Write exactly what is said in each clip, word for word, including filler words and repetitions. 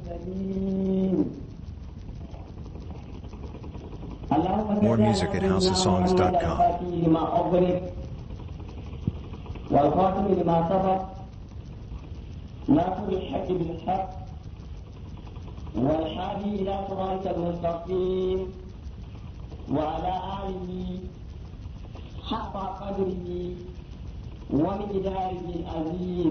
More music at house of songs dot com. والخاتم لما سبق ناصر الحق بالحق والحادي إلى صراط المستقيم وعلى آله حق قدره ومقداره العظيم.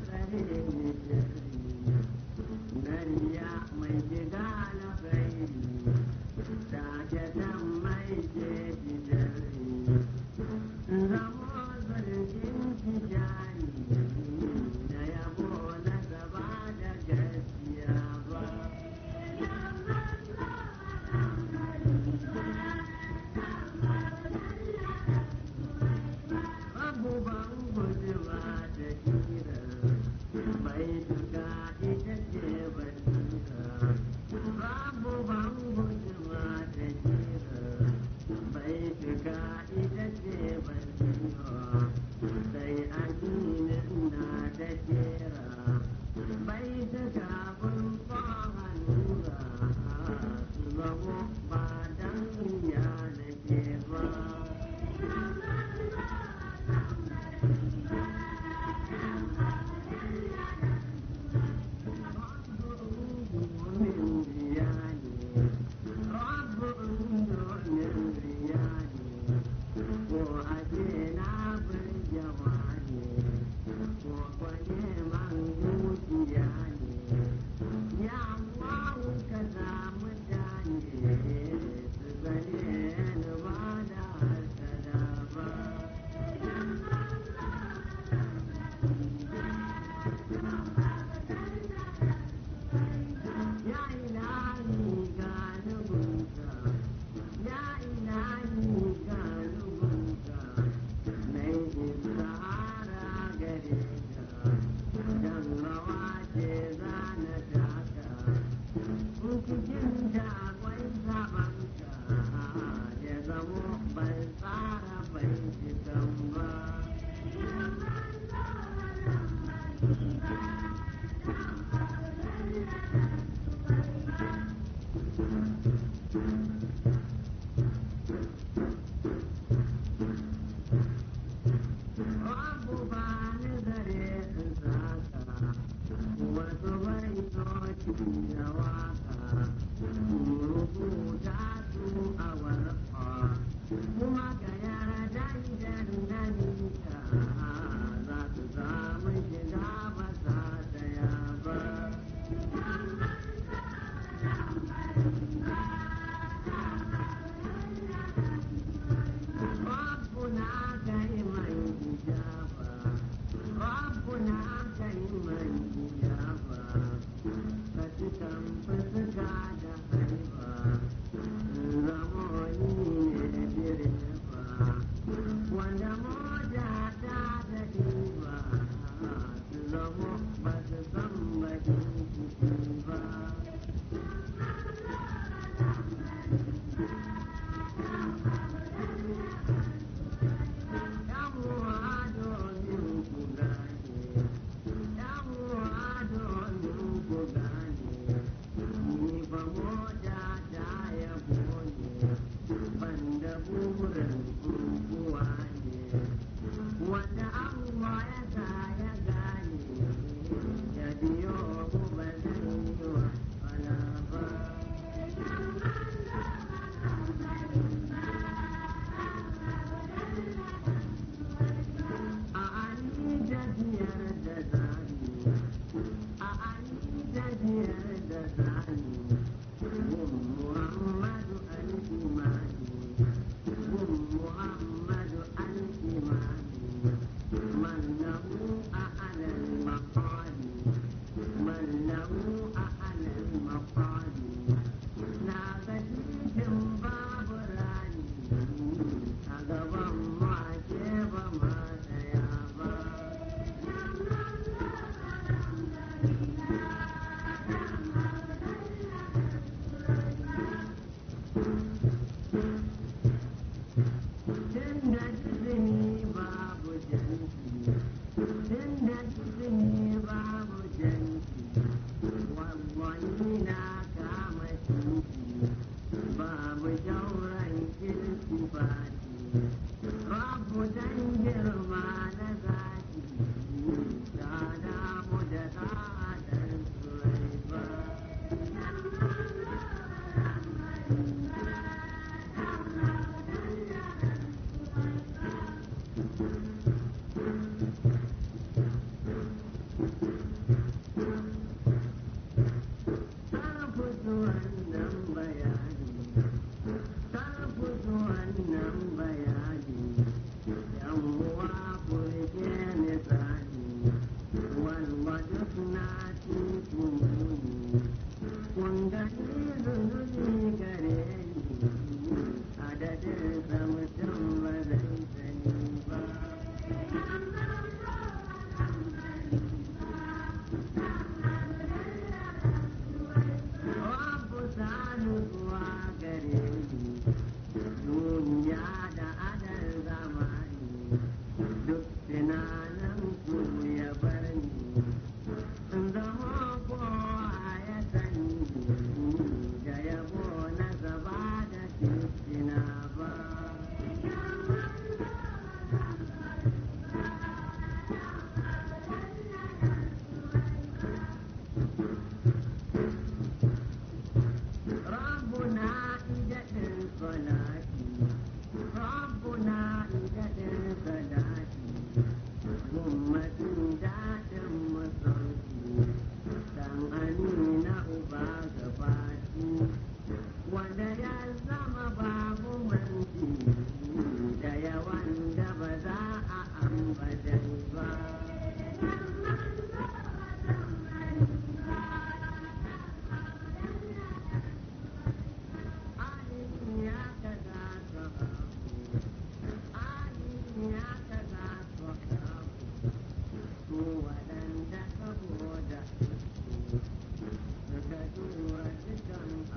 Nariya mai gida na gari Thank you.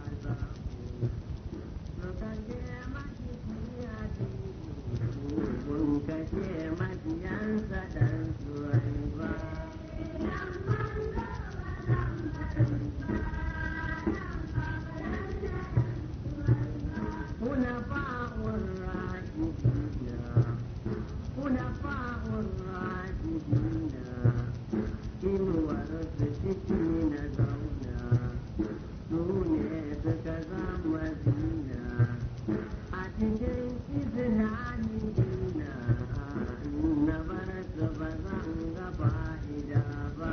suka zama zina a cikin izina nina na bar su ba zan ga fa'ida ba.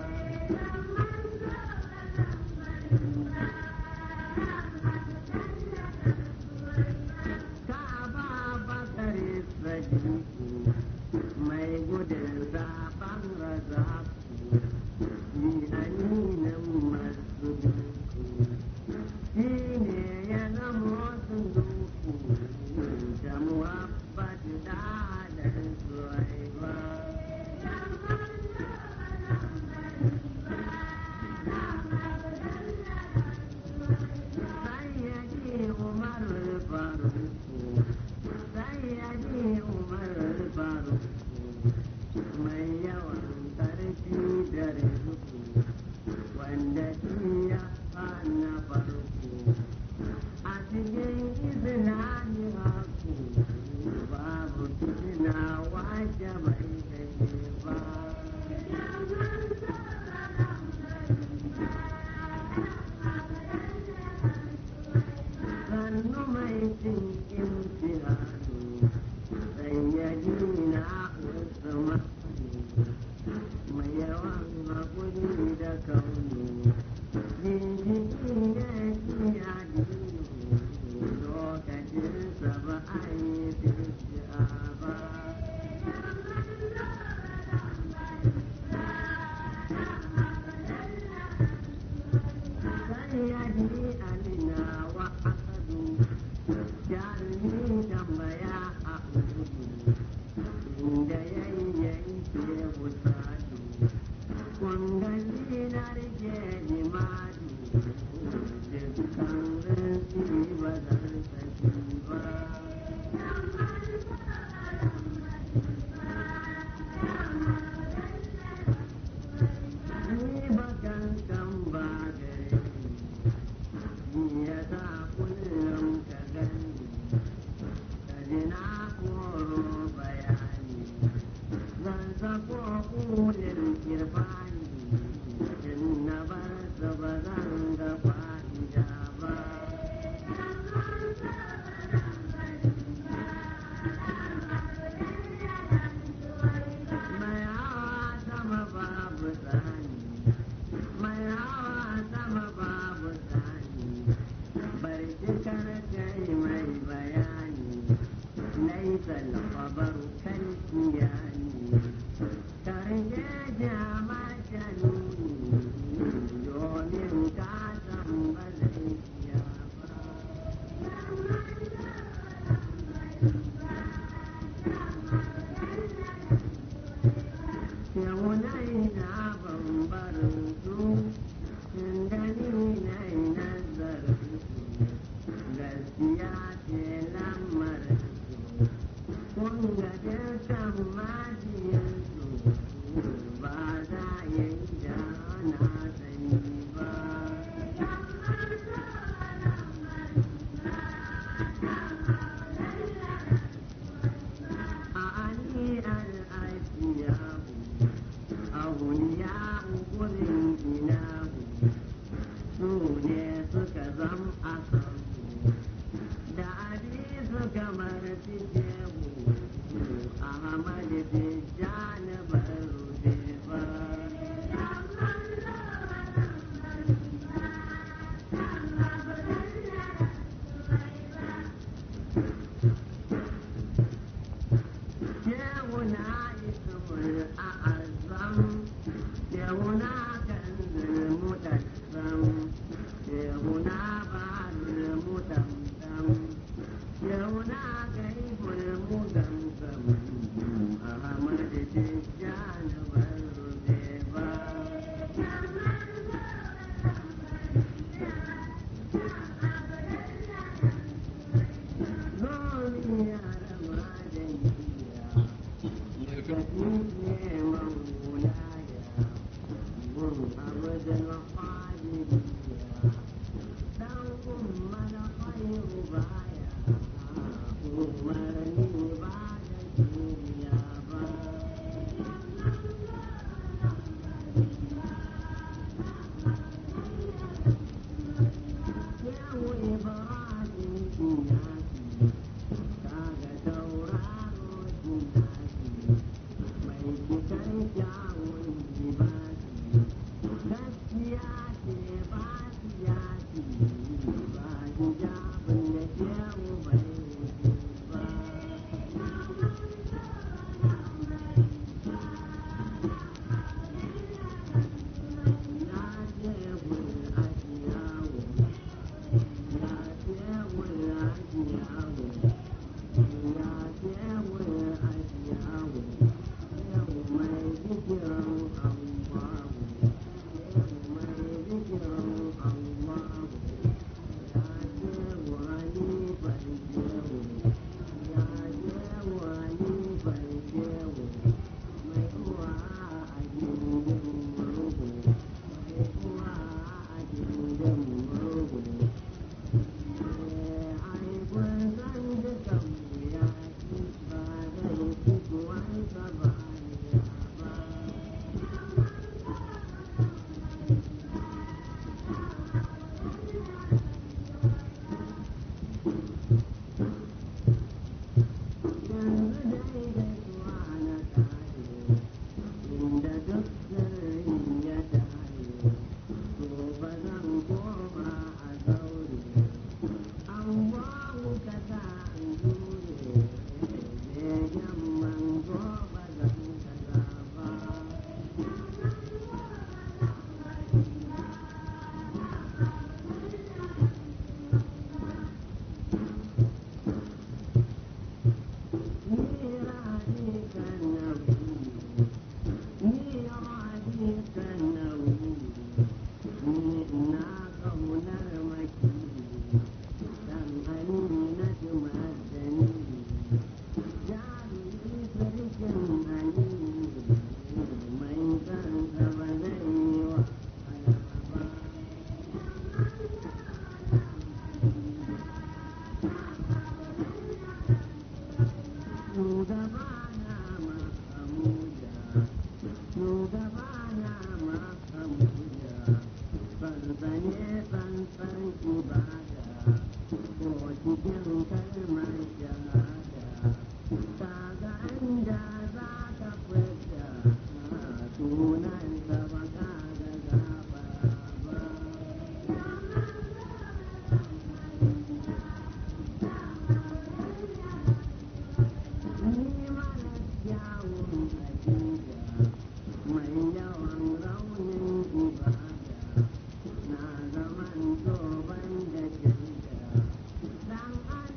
Ka ba bakar sadiku mai gudun zaɓen razaku shi aminin masu duku shi ne ya zama sunduku da muhabbatu da halin suwaiba. Sayyadi Umar Faruku Sayyadi Umar Faruku mai yawan ƙarfi da rizuku wanda iya hana farko a cikin islami haku babu fitina wace bai kai ba. Sannu mai cin imtihani sayyadi na Usman mai yawan haƙuri da kauni jinjiki ya ci adini lokacinsa ba a yi fiskiya ba. Sayyadi alina wa asadu jarumi tambaya a uku inda yayi yanke wutatu kungali na rike limani dukkan rinsi ba zan saki ba. Ni bakan kan ba gare ni ya sa kullum ka gani ka ji na koro bayani zan sako kulin kirfani in na bar su ba zan ga fa'ida ba. Mai hawa sama babu tsani mai hawa sama babu tsani bari cikar kai mai bayani laisa al-khabaru kal kiyani karje jama januni domin ka san ba zai iya ba. Yawunai na bambarin su inda ni na yi nazarin su gaskiya ce lamarin su kun ga dukkan majiyarsu ba za ya yi da na sani ba. A ani al'afiyahu auliya ukurin ilahu su ne suka zam a kansu da abi suka marfi shehu Ahmad Tijjani Barrude ba. Shehu na ismul a'azam shehu na kanzul mutassam shehu na barul mutamtam shehu na gaibul mugamsam Ahmad Tijjani Barrude ba. Duniya da madaniya tafi neman wulaya gun abdul qadiriya dan umma na khairu baya umarni ba da duniya ba. Ya Dan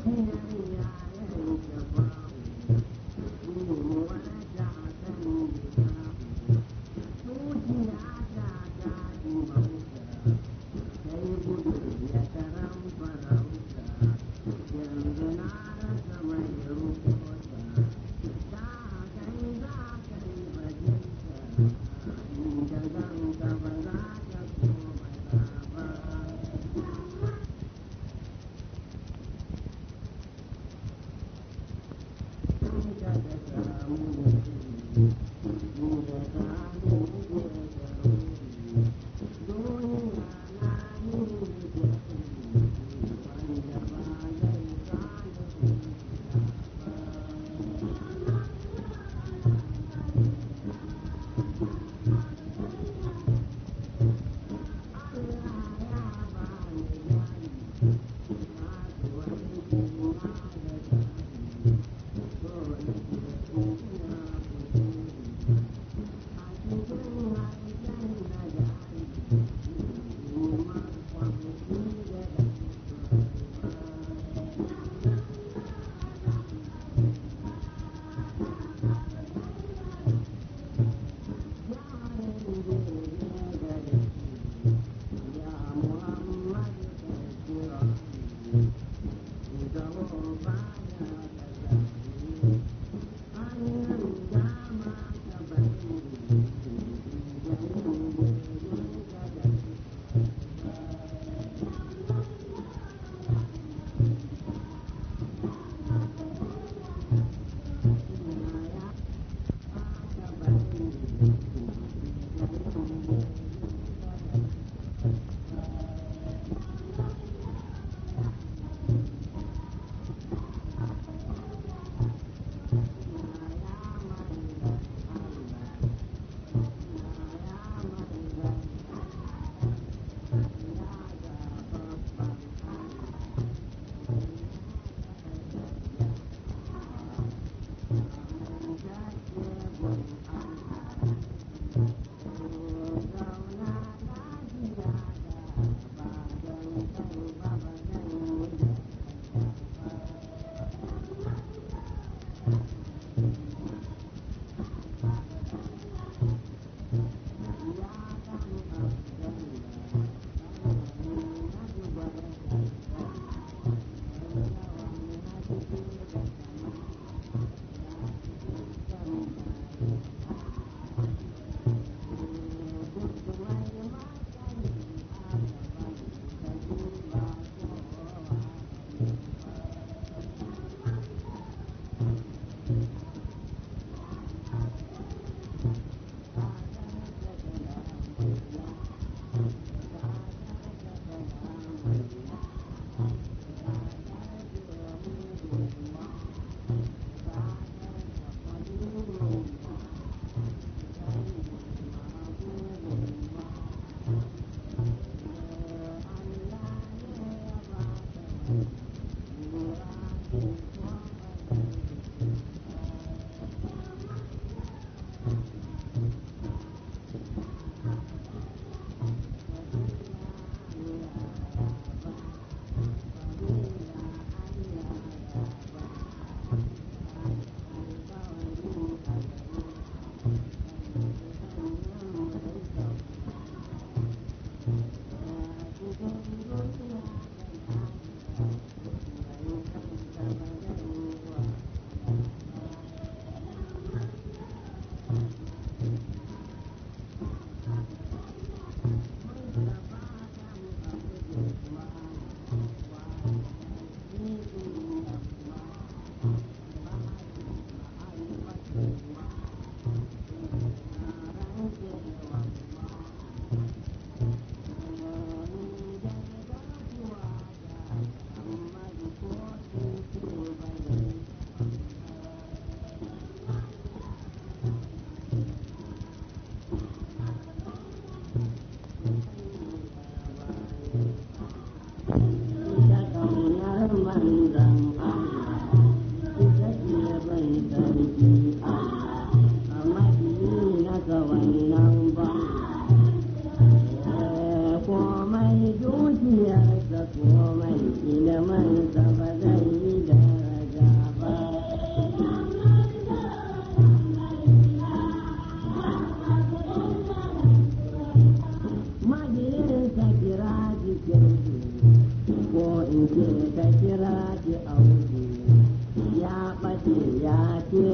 Thank you.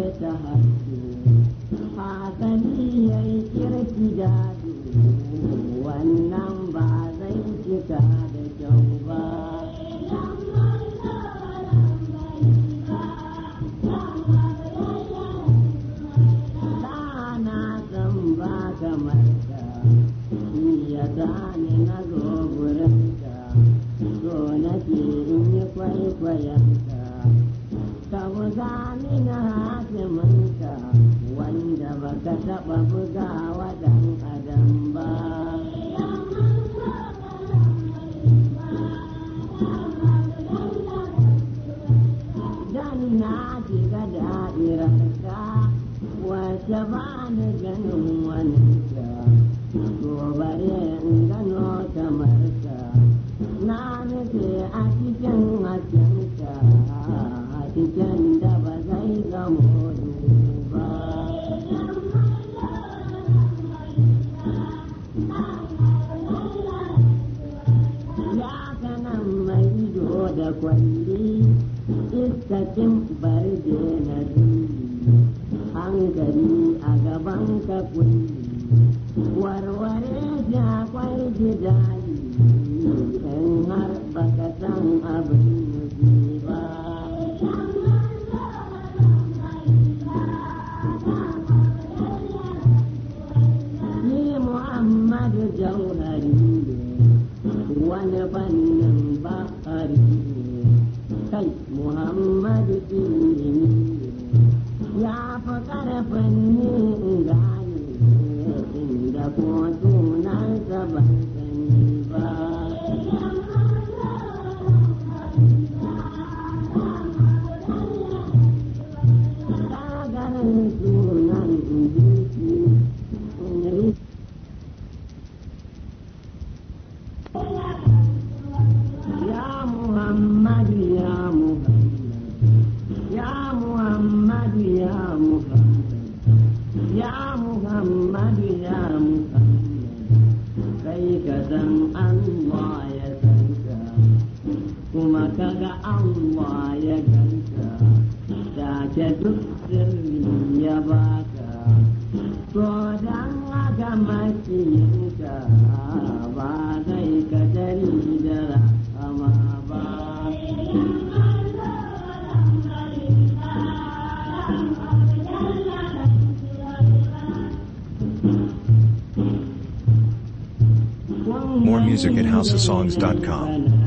ta haɗu hasali ya yi kirki dadu wannan ba zai cika da kyau ba. Ɗana san ba kamar ka, ya zane na zo gurinka, so nake in yi kwaikwayonka, ka buga mini hatiminka wanda baka taɓa bugawa ɗan adam ba. Dan na shiga da'irarka wace ba ni ganin waninka, to bare in gano kamar ka, na nufi a cikin haskenka, a cikin da ba zai zamo ba. Ya kanan mai ido da kwalli, iskakin barde na duni, hankali a gaban ka kulli, warware jakwai jidali, in har baka san abin nufi ba. Ni Muhammadu Jauhari ne, wani fannin bakari ne, kai Muhammadu ilimi ne, ya fi ƙarfin ni in gane inda ko sunansa ban sani ba. Ƙagarin sunan jiki in Ya Muhammad ya Muhammad Ya Muhammad ya Muhammad Ya Muhammad ya Muhammad, kai ka san Allah ya san ka, kuma kaga Allah ya ganka, take duk sirri ya baka, to dan haka makiyinka ba zai ka dari da rahama ba. More music at house of songs dot com.